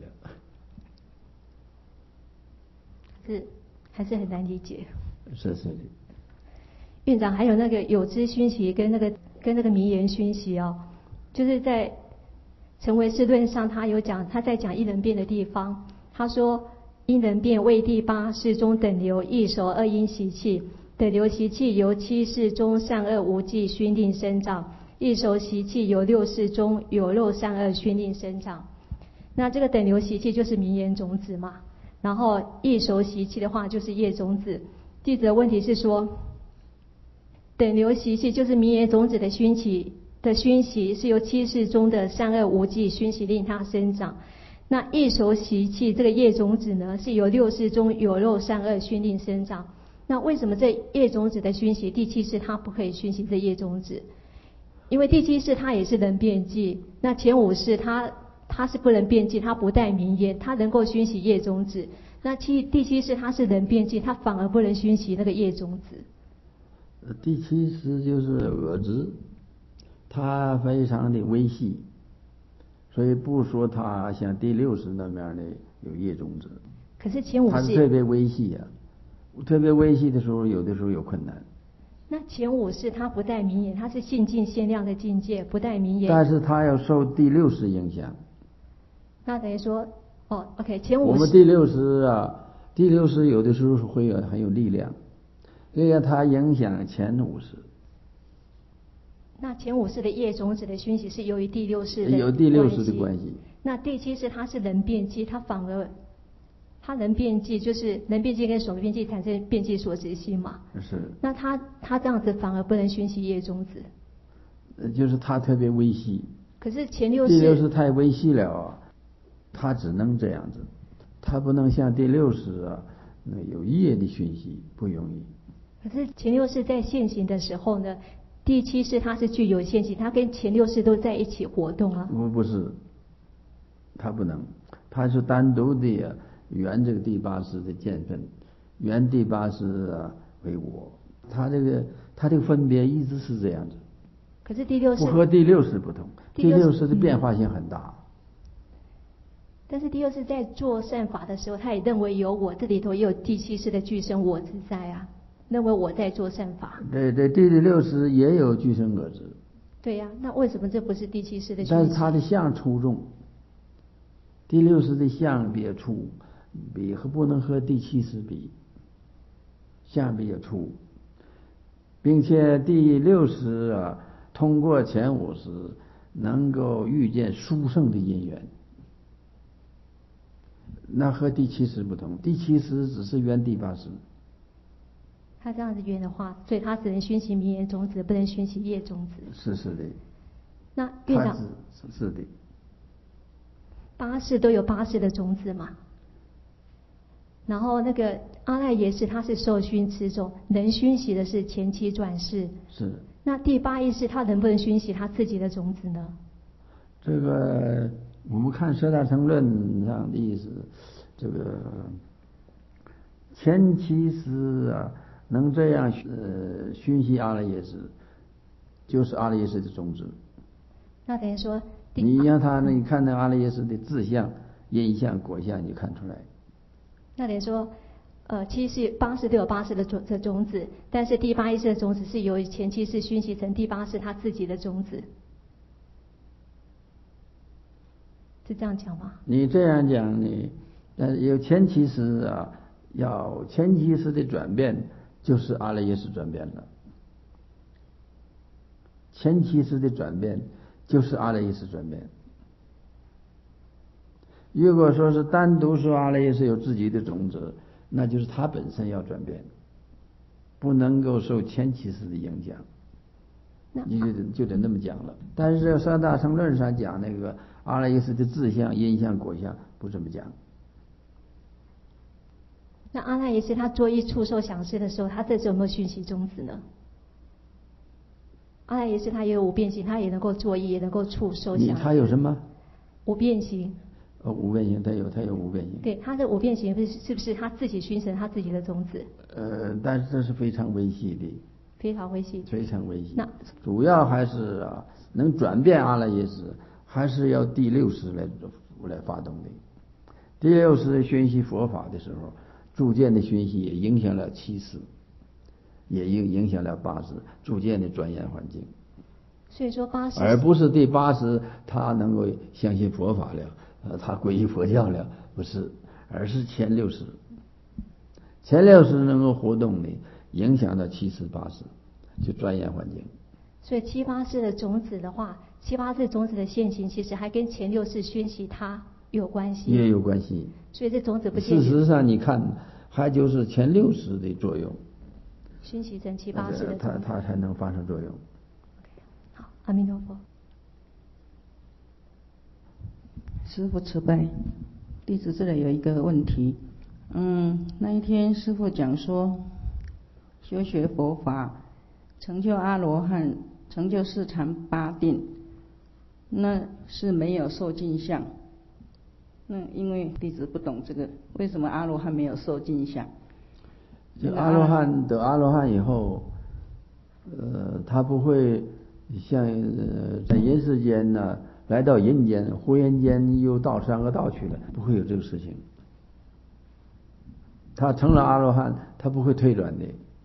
是还是很难理解。 是是的。 院长还有那个有知熏习跟那个跟那个名言熏习哦，就是在成唯识论上，他有讲，他在讲一人变的地方，他说因人变为第八世中等流一手二因习气，等流习气由七世中善恶无记熏令生长，一手习气由六世中有漏善恶熏令生长。那这个等流习气就是名言种子嘛，然后一手习气的话就是业种子。弟子的问题是说，等流习气就是名言种子的熏习的熏习，是由七世中的善恶无记熏习令它生长。那一手习气这个业种子呢，是由六世中有漏善恶熏令生长。那为什么这业种子的熏习，第七世它不可以熏习这业种子？因为第七世它也是能变记，那前五世它它是不能变记，它不带名言，它能够熏习业种子。那七第七世它是能变记，它反而不能熏习那个业种子。 第七识就是恶知，它非常的微细，所以不说它像第六识那么样的有业种子。 可是前五识它是特别微细啊，特别微细的时候，有的时候有困难。 那前五识它不带名言，它是性境限量的境界，不带名言。 但是它要受第六识影响。 那等于说，哦 ，OK， 前五识。 我们第六识啊，第六识有的时候会有很有力量。这样它影响前五识。 那前五识的业种子的熏习是由于第六识的有第六识的关系。 那第七识它是能变记，它反而它能变记，就是能变记跟手变记产生变记所执性嘛。 是。 那它它这样子反而不能熏习业种子。 呃，就是它特别微细。 可是前六识。 第六识太微细了啊，它只能这样子，它不能像第六识啊，那有业的熏习不容易。 可是前六识在现行的时候呢，第七识它是具有现行，它跟前六识都在一起活动啊。 不不是，它不能，它是单独的啊，原这个第八识的见分，原第八识啊为我，它这个它这个分别一直是这样子。 可是第六识不和第六识不同，第六识的变化性很大。嗯， 但是第六识在做善法的时候，他也认为有我，这里头也有第七识的具身我自在啊。认为我在做善法， 对对，第六识也有具身我执。 对呀、啊，那为什么这不是第七识的？ 但是它的相粗重，第六识的相比较粗，比和不能和第七识比，相比较粗，并且第六识啊，通过前五识能够遇见殊胜的因缘， 那和第七识不同，第七识只是缘第八识。 他这样子缘的话，所以他只能熏习名言种子，不能熏习业种子。 是是的。 那院长， 是是的。 八识都有八识的种子嘛？然后那个阿赖耶识他是受熏持种，能熏习的是前七转世。 是。 那第八意识他能不能熏习他自己的种子呢？ 这个我们看《十大乘论》上的意思，这个前七识啊，能这样呃熏习阿赖耶识，就是阿赖耶识的种子。 那等于说， 你让他呢，你看那阿赖耶识的自相、因相、果相，你就看出来。 那等于说，呃，七识、八识都有八识的种的种子，但是第八意识的种子是由前七识熏习成第八识他自己的种子，是这样讲吗？ 你这样讲呢，但是有前七识啊，要前七识的转变，就是阿赖耶识转变了。前七识的转变就是阿赖耶识转变。如果说是单独说阿赖耶识有自己的种子，那就是他本身要转变，不能够受前七识的影响，你就得就得那么讲了。但是这个三大乘论上讲那个阿赖耶识的自相、因相、果相不这么讲。 那阿赖耶识他作意触受想事的时候，他这时候有没有熏习种子呢？阿赖耶识他也有无变性，他也能够作意，也能够触受想事。 他有什么？ 无变性。 哦，无变性，他有，他有无变性。 对，他的无变性是是不是他自己熏成他自己的种子？ 呃，但是这是非常微细的。 非常微细。 非常微细。 那主要还是啊，能转变阿赖耶识，还是要第六识来来发动的。第六识熏习佛法的时候，逐渐的熏习也影响了七识，也影影响了八识，逐渐的转眼环境。 所以说八识， 而不是第八识他能够相信佛法了，呃，他皈依佛教了，不是，而是前六识，前六识能够活动的，影响到七识八识，就转眼环境。 所以七八识的种子的话，七八识种子的现行，其实还跟前六识熏习它有关系， 也有关系。 所以这种子不事实上，你看，还就是前六识的作用， 熏习成七八识的种子， 它它才能发生作用。 好，阿弥陀佛。 师父慈悲，弟子这里有一个问题。嗯，那一天师父讲说，修学佛法，成就阿罗汉，成就四禅八定，那是没有受尽相。那因为弟子不懂这个，为什么阿罗汉没有受尽相？ 就阿罗汉得阿罗汉以后，呃，他不会像呃在人世间呢，来到人间，忽然间又到三个道去了，不会有这个事情。他成了阿罗汉，他不会退转的。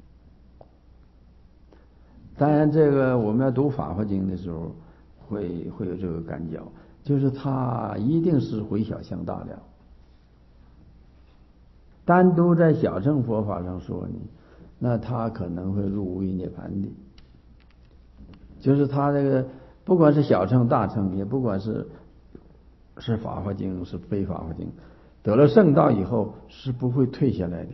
当然，这个我们要读《法华经》的时候，会会有这个感觉，就是他一定是回小向大了。单独在小乘佛法上说呢，那他可能会入无余涅槃的。就是他这个不管是小乘大乘，也不管是是法华经是非法华经，得了圣道以后是不会退下来的。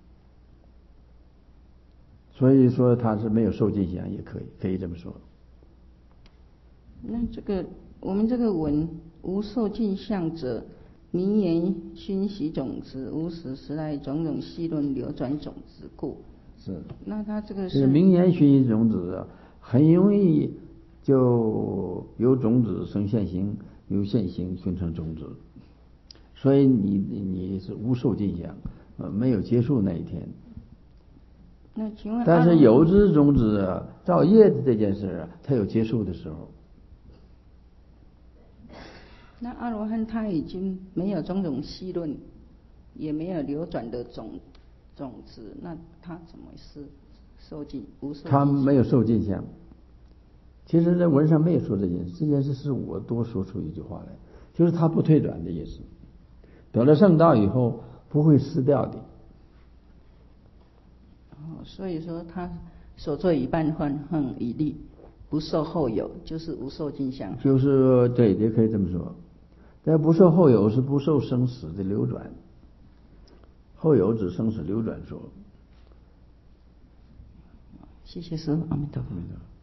所以说他是没有受尽相，也可以可以这么说。 那这个我们这个文无受尽相者，名言熏习种子，无始时来种种细论流转种子故。 是。 那他这个是。 这个名言熏习种子啊，很容易就由种子生现行，由现行形成种子。所以你你是无受尽相，呃，没有结束那一天。 那请问， 但是有之种子啊，造业的这件事啊，它有结束的时候。 那阿罗汉他已经没有种种细论，也没有流转的种种子，那他怎么是受尽无受尽？ 他没有受尽相。其实在文上没有说这件事，这件事是我多说出一句话来，就是他不退转的意思。得了圣道以后不会失掉的。 哦，所以说他所作已办，幻恨已立，不受后有，就是无受尽相。 就是对，也可以这么说。但不受后有是不受生死的流转。 后有指生死流转说。 谢谢师父，阿弥陀佛。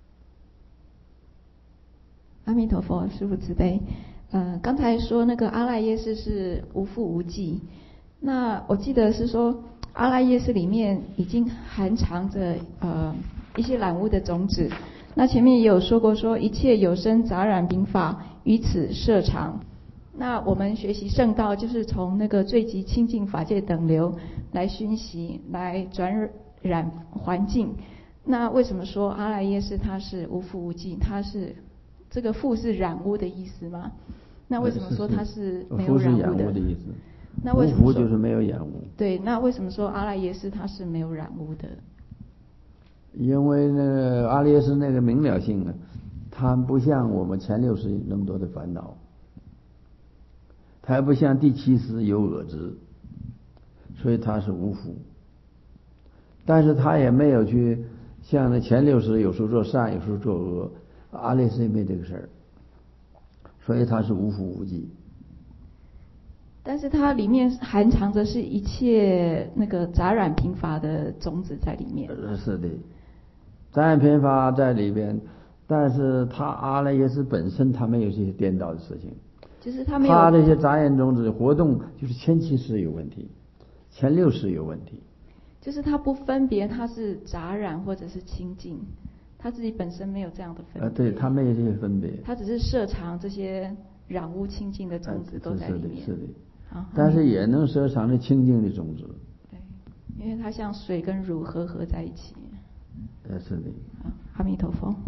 阿弥陀佛，师父慈悲。呃，刚才说那个阿赖耶识是无父无际，那我记得是说阿赖耶识里面已经含藏着呃一些染污的种子。那前面也有说过，说一切有生杂染病法于此摄藏。那我们学习圣道，就是从那个最极清净法界等流来熏习，来转染环境。那为什么说阿赖耶识它是无父无际？它是这个父是染污的意思吗？那为什么说它是没有染污的？ 父是染污的意思。 那为什么说无父就是没有染污？ 对，那为什么说阿赖耶识它是没有染污的？ 因为那个阿赖耶识那个明了性啊，它不像我们前六识那么多的烦恼，它还不像第七识有我执，所以它是无父。但是它也没有去像那前六识有时候做善，有时候做恶，阿赖耶识没这个事儿，所以它是无父无际。 但是它里面含藏着是一切那个杂染贫乏的种子在里面。 是的，杂染贫乏在里边，但是它阿赖耶识本身它没有这些颠倒的事情， 就是它没有。 它这些杂染种子活动，就是前七识有问题，前六识有问题。 就是它不分别它是杂染或者是清净，它自己本身没有这样的分别。 啊，对，它没有这些分别。 它只是摄藏这些染污清净的种子都在里面。 是的，是的。 好， 但是也能摄藏着清净的种子。 对，因为它像水跟乳合合在一起。 呃，是的。 好，阿弥陀佛。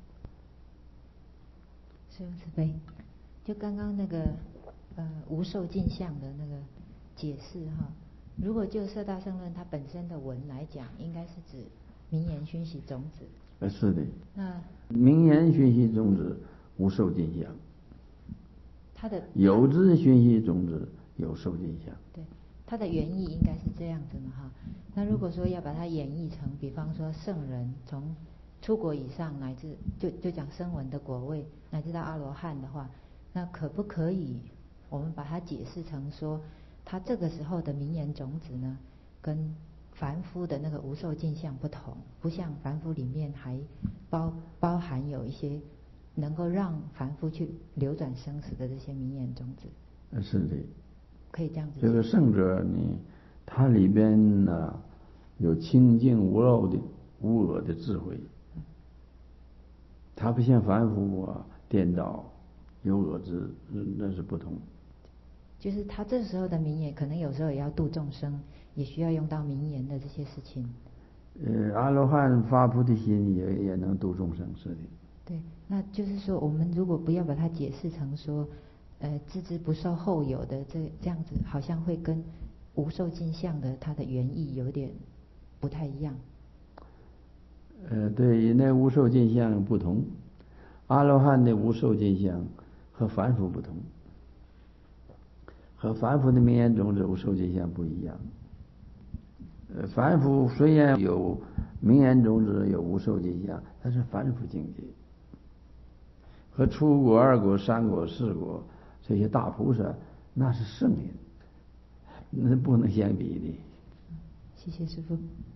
师父慈悲，就刚刚那个呃无受尽相的那个解释哈，如果就色大乘论它本身的文来讲，应该是指名言熏习种子。 呃，是的。 那名言熏习种子无受尽相， 它的有知熏习种子有受尽相。 对，它的原意应该是这样子嘛哈。那如果说要把它演绎成，比方说圣人从出国以上乃至就就讲声闻的果位乃至到阿罗汉的话，那可不可以我们把它解释成说，他这个时候的名言种子呢，跟凡夫的那个无受尽相不同，不像凡夫里面还包包含有一些能够让凡夫去流转生死的这些名言种子。 呃，是的。 可以这样子。 这个圣者呢，它里边呢有清净无漏的无我的智慧，它不像凡夫啊颠倒有我执，那是不同。 就是他这时候的名言，可能有时候也要度众生，也需要用到名言的这些事情。 呃，阿罗汉发菩提心也也能度众生，是的。 对，那就是说，我们如果不要把它解释成说，呃，知之不受后有的这这样子，好像会跟无受尽相的它的原意有点不太一样。 呃，对，那无受尽相不同，阿罗汉的无受尽相和凡夫不同，和凡夫的名言种子无受尽相不一样。呃，凡夫虽然有名言种子有无受尽相，但是凡夫境界，和初果、二果、三果、四果这些大菩萨那是圣人，那不能相比的。 谢谢师父。